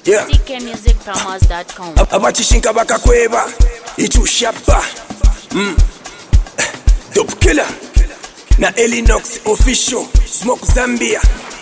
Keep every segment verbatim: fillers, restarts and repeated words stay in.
Yeah. C K music promos dot com. Abachishinka bakakweba ichushapa mm. Dope Killer na Elinox official Smoke Zambia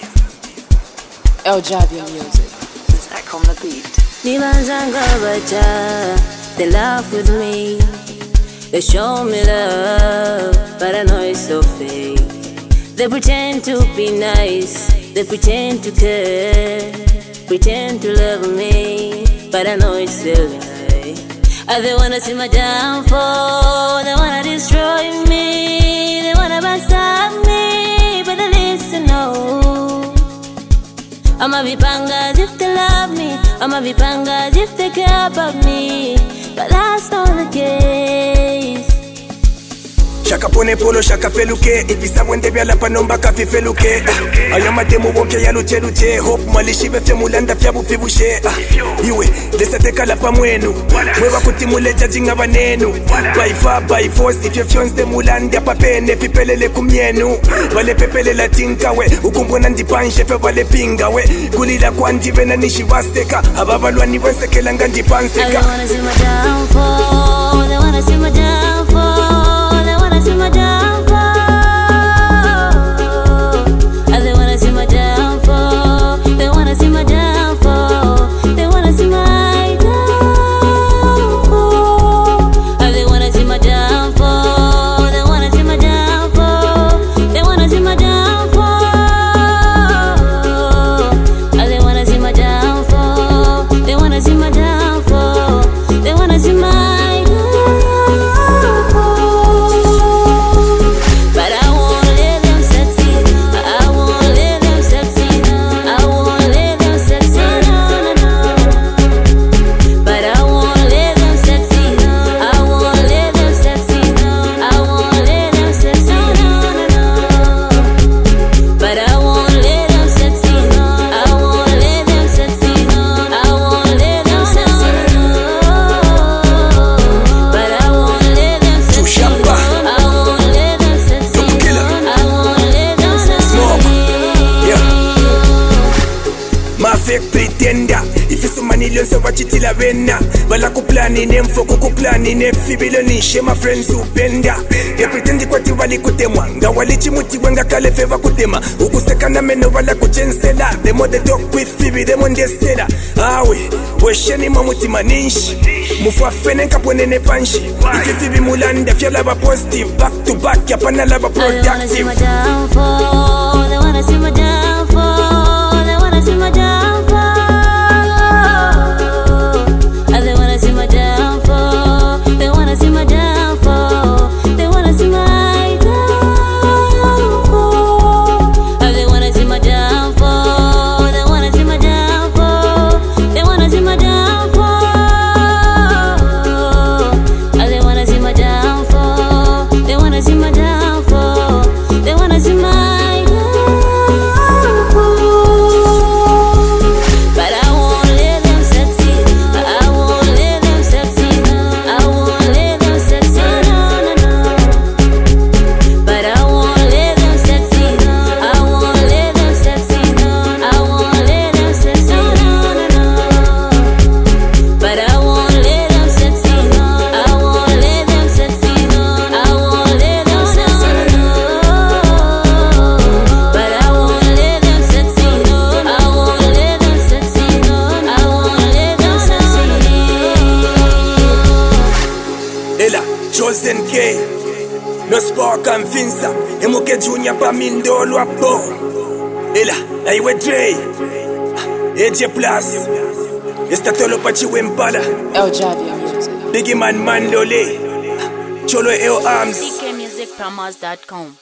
El Javia music. Back on the beat. Nibanzanga bacha, they laugh with me. They show me love, but I know it's so fake. They pretend to be nice, they pretend to care, pretend to love me, but I know it's a lie. Uh, they wanna see my downfall, they wanna destroy me, they wanna backstab me, but they listen, no. I'ma be pangas if they love me, I'ma be pangas if they care about me, but that's not the case. Shaka pone polo shaka feluke Ifisa wende vyala panomba kafi feluke Ayama temu wompya ya luche luche Hope malishibe fe mulanda fya bufi bushe Iwe, lesa teka la pa mwenu Mwewa kutimule jajinga vanenu By far, by force, if you fionse mulanda papene Fipelele kumyenu Wale pepele la tinkawe Ukumbwana ndipanshe fe wale pingawe Kulila kwa ndive na nishi waseka Ababalwa ni wensekela nga ndipanseka They wanna see my downfall, they wanna see my downfall, they wanna see my downfall. They wanna see my downfall, they wanna see my downfall, they wanna see my downfall. They wanna see my downfall, they wanna see my downfall, they wanna see my downfall. They wanna see my downfall, they wanna see my downfall, they wanna see my pretender Ifisu manilion se wachitila vena Wala kuplani nemfo kukuplani nefibilo nishe my friends upenda They pretendi kwa tiwali kutemwa Nga wali chimuti wenga kale feva kutema Ukusekana meno wala kuchensela Demo de talk with fibi demo ndesela Awe, wesheni mamuti maninshi Mufwa fene kapwenene panshi Ifi fibi mulanda fya lava positive Back to back ya pana lava productive. They wanna see my downfall, they wanna see my downfall, they wanna see my downfall. They wanna see my downfall, they wanna see my downfall, they wanna see my downfall. They wanna see my downfall, they wanna see my downfall, they wanna see my downfall. They wanna see my downfall, they wanna see my downfall, they wanna see my Chosen K, no spark and Vinsa, Emuke Junior Pamindolo Apo. Ela, Aiwe Dre, A J Plus, Estatolo Pachi Wempala, El Javia music. Biggie Man Mandole, Cholo Eo Arms. C K music promos dot com.